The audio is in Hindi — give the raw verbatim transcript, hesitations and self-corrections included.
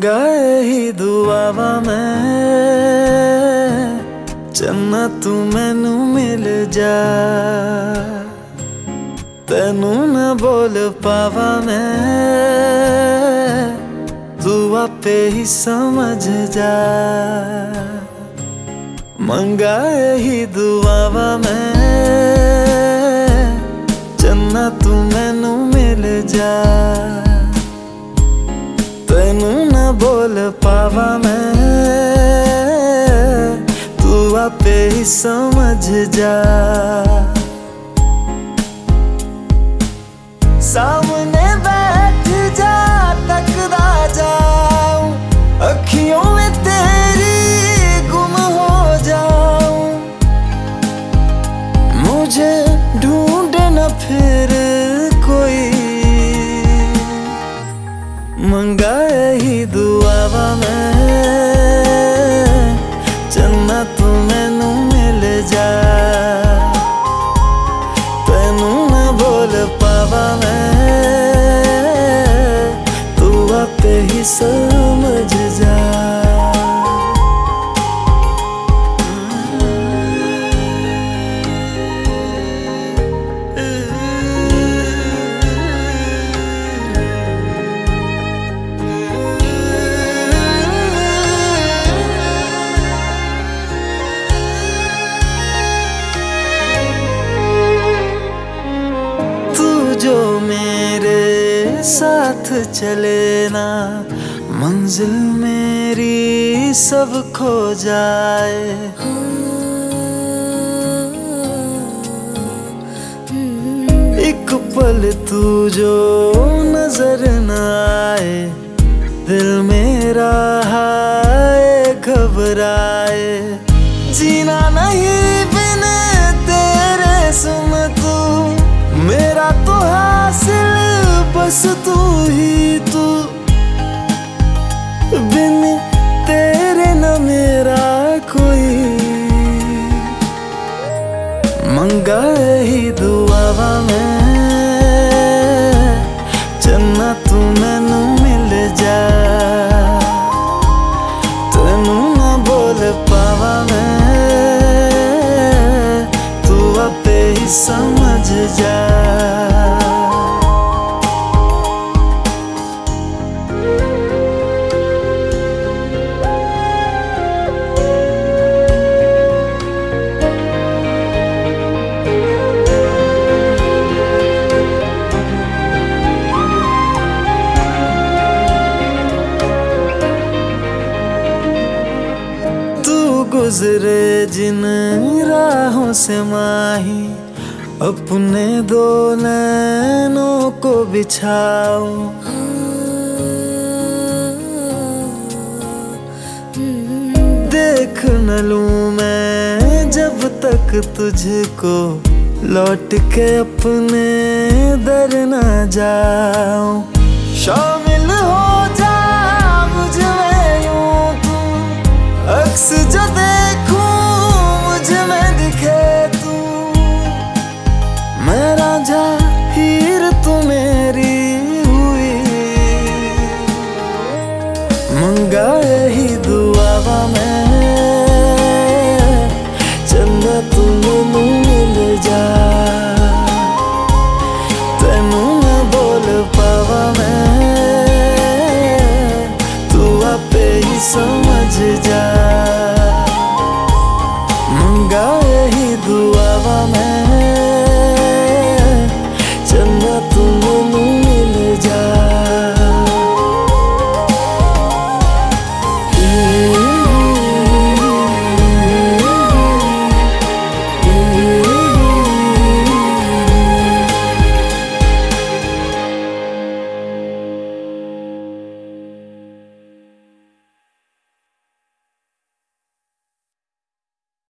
मंगाए ही दुआवा मैं चन्ना तू मैनू मिल जा। तेनू न बोल पावा मैं तू आपे ही समझ जा। मंगाए ही दुआवा मैं चन्ना तू मैनू मिल जा। तेनू न बोल पावा मैं तू आपे ही समझ जा। सामने बैठ जा तकदा जाऊं, अखियों में तेरी गुम हो जाऊं। मुझे ढूंढे न फिर कोई, मंगाए ही दुआवा मैं चन्ना तू मैनू मिल जा। तेनू न बोल पावा मैं तू आपे ही समझ जा। जो मेरे साथ चले ना, मंजिल मेरी सब खो जाए। एक पल तू जो नजर न आए, दिल मेरा हाय घबराए। जीना नहीं बिन तेरे सुन तू, मेरा तो हासिल बस तू ही तू। बिन तेरे न मेरा कोई, मंगाए ही दुआवा मैं चन्ना तू मैनू मिल जा। तेनू न बोल पावा मैं तू आपे ही समझ जा। गुजरे जिन राहों से माही, अपने दो नैनों को बिछाओ। देख न लूं मैं जब तक तुझको, लौट के अपने दर न जाऊं। शामिल हो जा मुझ में यूं तू, अक्स जो देखूं मुझ में दिखे तू। मैं रांझा